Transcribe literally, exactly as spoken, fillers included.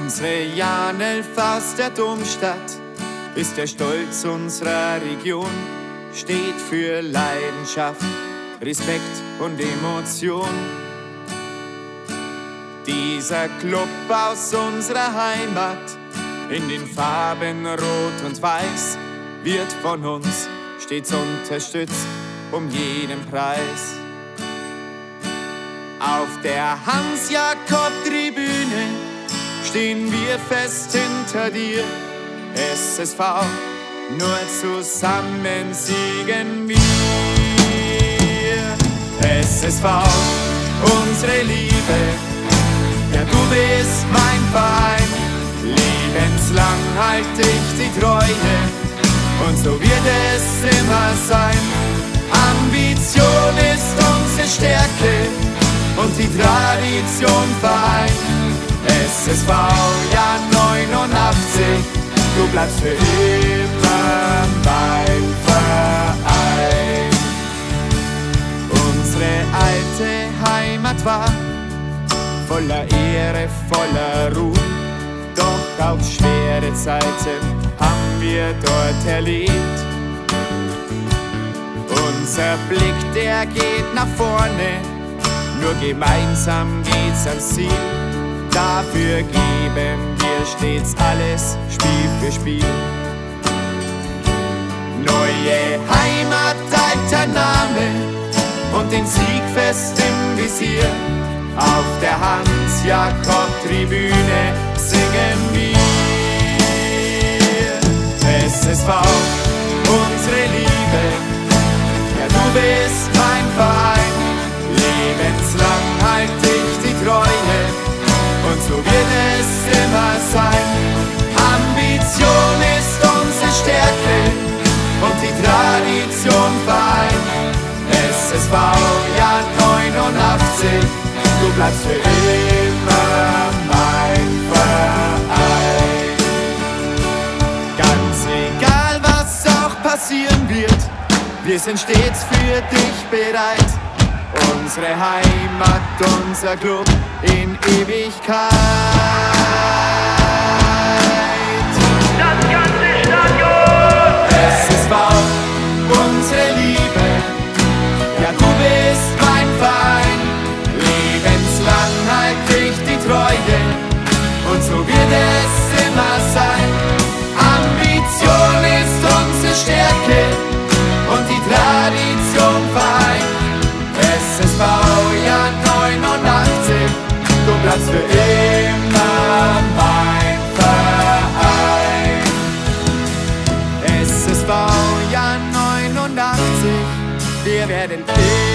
Unsere Janelf aus der Domstadt ist der Stolz unserer Region, steht für Leidenschaft, Respekt und Emotion. Dieser Club aus unserer Heimat, in den Farben Rot und Weiß, wird von uns stets unterstützt, um jeden Preis. Auf der Hans-Jakob-Tribüne stehen wir fest hinter dir. S S V, nur zusammen siegen wir. S S V, unsere Liebe, ja du bist mein Verein. Lebenslang halt ich die Treue und so wird es immer sein. Ambition ist unsere Stärke und die Tradition vereint. S S V, Jahr neunundachtzig, du bleibst für immer mein Verein. Unsere alte Heimat war voller Ehre, voller Ruhm, doch auch schwere Zeiten haben wir dort erlebt. Unser Blick, der geht nach vorne, nur gemeinsam geht's ans Ziel. Dafür geben wir stets alles, Spiel für Spiel. Neue Heimat, alter Name und den Sieg fest im Visier. Auf der Hans-Jakob-Tribüne singen wir. S S V, unsere Liebe, ja du bist mein Verein. Lebenslang halt ich die Treue und so wird es immer sein. Ambition ist unsere Stärke und die Tradition vereint. S S V, Jahr neunundachtzig, du bleibst für immer mein Verein. Ganz egal, was auch passieren wird, wir sind stets für dich bereit. Unsere Heimat, unser Club in Ewigkeit. Das ganze Stadion! S S V, unsere Liebe, ja du bist mein Verein. Lebenslang halt ich die Treue und so wird es immer sein. Ambition ist unsere Stärke und die Tradition vereint. S S V, Jahr neunundachtzig, du bleibst für immer mein Verein. S S V, Jahr neunundachtzig, wir werden